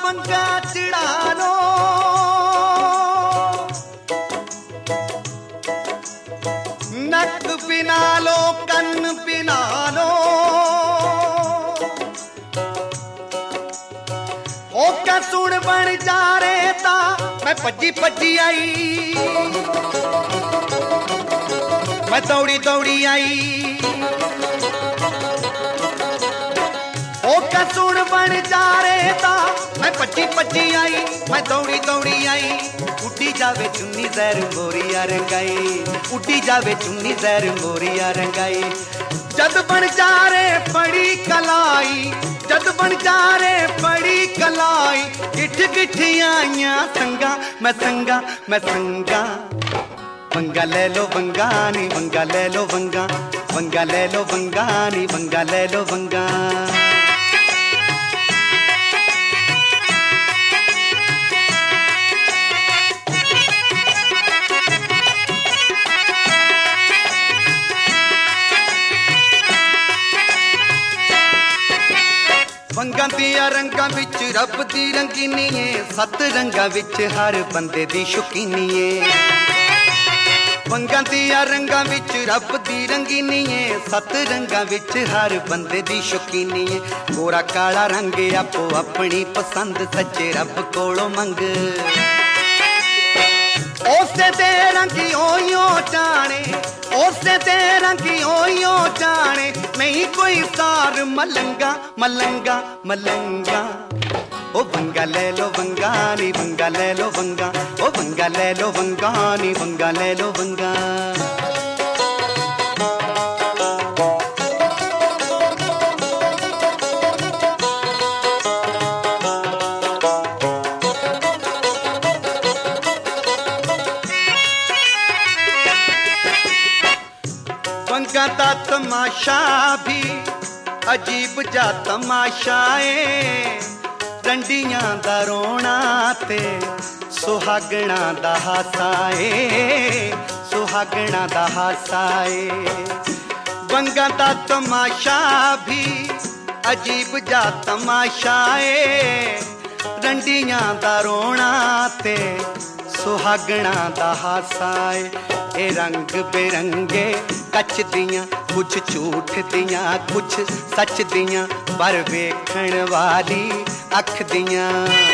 वंगा चढ़ा लो, नक पिना लो, कन्न पिना लो, ओ कसुण बन जा रे ता मैं भजी भजी आई, मैं दौड़ी दौड़ी आई, ओ कसुण बन जा रे ता मैं भजी भजी आई, मैं दौड़ी दौड़ी आई। उड्डी जावे चुन्नी जहर मोरिया रंगाई, उड्डी जावे चुन्नी जहर मोरिया रंगाई। जद बन जा रे पड़ी कलाई, जद बन जा रे पड़ी कलाई, गिठ गिठियां संगा मैं संगा मैं संगा। वंगा ले लो वंगा नी वंगा ले लो वंगा, वंगा ले लो वंगा नी वंगा ले लो वंगा। वंगा दिया रंगा विच रब दी रंगीनी है, सत रंगा विच हर बंदे दी शौकीनी है। वंगा दिया रंगा विच रब दी रंगीनी है, सत रंगा विच हर बंदे दी शौकीनी है। गोरा काला रंग आपो अपनी पसंद सच्चे रब कोलों मंग, ओसे दे रंगी ओयो जाने, ओसे दे रंगी ओयो जाने, नहीं कोई सार मलंगा मलंगा मलंगा। ओ वंगा ले लो वंगा नी वंगा ले लो वंगा, ओ वंगा ले लो वंगा नी वंगा ले लो वंगा। वंगा दा तमाशा भी अजीब जा तमाशा है, रंडियां दा रोना ते सुहागना दा हासा है, सुहागना दा हासा है। वंगा दा तमाशा भी अजीब जा तमाशा है, रंडियां दा रोना ते सुहागना दा हासा है। ए रंग बिरंगे कच दियां, कुछ झूठ दियां कुछ सच दियां, पर वेखण वाली अख दियां।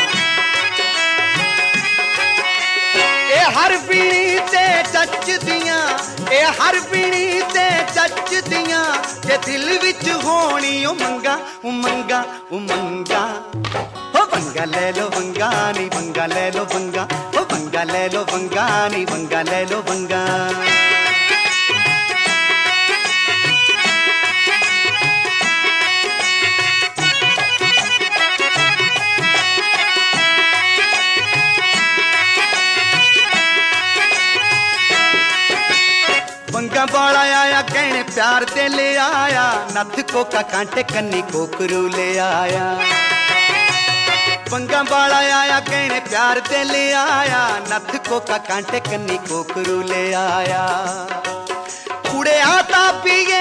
ए हर पीणी ते चच दियां, ए हर पीणी ते चच दियां, ते दिल विच होनी उमंगा उमंगा उमंगा। हो वंगा ले लो वंगा नी वंगा ले लो वंगा, हो वंगा ले लो वंगा नी वंगा ले लो वंगा। वंगा बाला आया कहने प्यार दे ले आया, नथ कोका कांटे कन्नी कोकरू ले आया। वंगा बाला आया कहने प्यार दे ले आया, नथ कोका कांटे कन्नी कोकरू ले आया। कुड़े आता पिए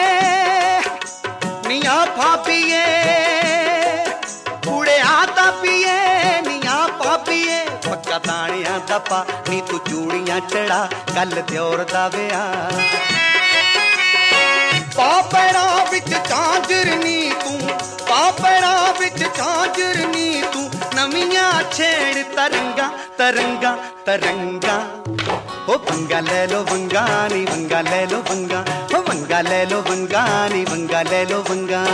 निया भापिए, कुड़े आता पिए निया भापिए, पक्का दानिया दपा नी तू चूड़ियां चढ़ा कल त्योर दा ब्याह। पापड़ा विच झांजरनी तू, पापड़ा विच झांजरनी तू, नवियां छेड़ तरंगा तरंगा तरंगा। हो वंगा ले लो वंगा नी वंगा ले लो वंगा, हो वंगा ले लो वंगा नी वंगा ले लो वंगा।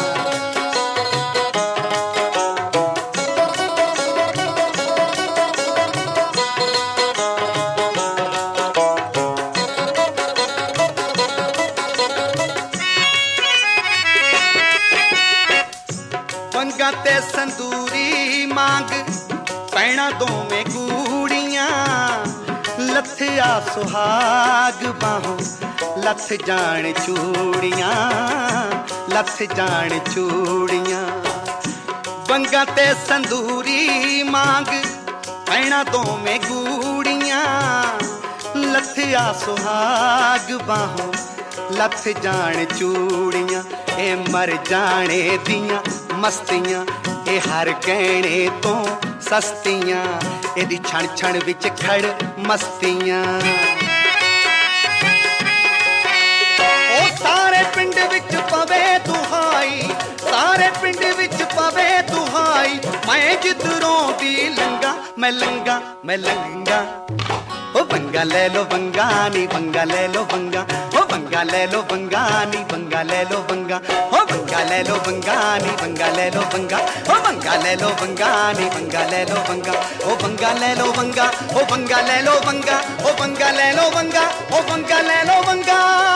वंगा ते संदूरी मांग पैना दोवें गूड़ियां, लथिया सुहाग बाहों लथ जान चूड़ियां, लथ जान चूड़ियां। वंगा ते संदूरी मांग पैना दोवें गूड़ियां, लथिया सुहाग बाहों लथ जान चूड़ियां। ए मर जाने दियां मस्तियां, ਇਹ ਹਰ ਕਹਿਣੇ ਤੋਂ ਸਸਤੀਆਂ, ਇਹਦੀ ਛਣ ਛਣ ਵਿੱਚ ਖੜ ਮਸਤੀਆਂ। ਉਹ ਸਾਰੇ ਪਿੰਡ ਵਿੱਚ ਪਵੇ ਦੁਹਾਈ, ਸਾਰੇ ਪਿੰਡ ਵਿੱਚ ਪਵੇ ਦੁਹਾਈ, ਮੈਂ ਜਿੱਧਰੋਂ ਦੀ ਲੰਗਾ ਮੈਂ ਲੰਗਾ ਮੈਂ ਲੰਗਾ। ओ पंगा ले लो पंगा नी पंगा ले लो पंगा, ओ पंगा ले लो पंगा नी पंगा ले लो पंगा, ओ पंगा ले लो पंगा नी पंगा ले लो पंगा, ओ पंगा ले लो पंगा नी पंगा ले लो पंगा, ओ पंगा ले लो पंगा, ओ पंगा ले लो पंगा, ओ पंगा ले लो पंगा, ओ पंगा ले लो पंगा।